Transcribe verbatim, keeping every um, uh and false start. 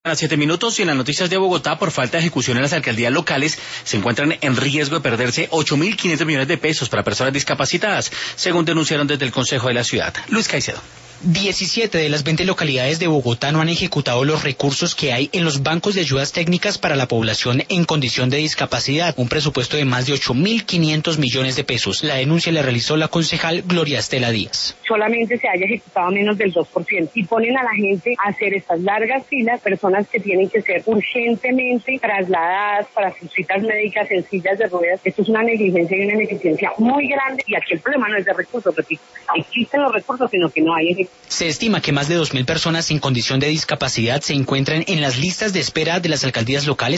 A siete minutos y en las noticias de Bogotá, por falta de ejecución en las alcaldías locales, se encuentran en riesgo de perderse ocho mil quinientos millones de pesos para personas discapacitadas, según denunciaron desde el Consejo de la Ciudad. Luis Caicedo. diecisiete de las veinte localidades de Bogotá no han ejecutado los recursos que hay en los bancos de ayudas técnicas para la población en condición de discapacidad, un presupuesto de más de ocho mil quinientos millones de pesos. La denuncia la realizó la concejal Gloria Estela Díaz. Solamente se haya ejecutado menos del dos por ciento y ponen a la gente a hacer estas largas filas, personas que tienen que ser urgentemente trasladadas para sus citas médicas en sillas de ruedas. Esto es una negligencia y una ineficiencia muy grande, y aquí el problema no es de recursos, repito, existen los recursos, sino que no hay ejecución. Se estima que más de dos mil personas en condición de discapacidad se encuentran en las listas de espera de las alcaldías locales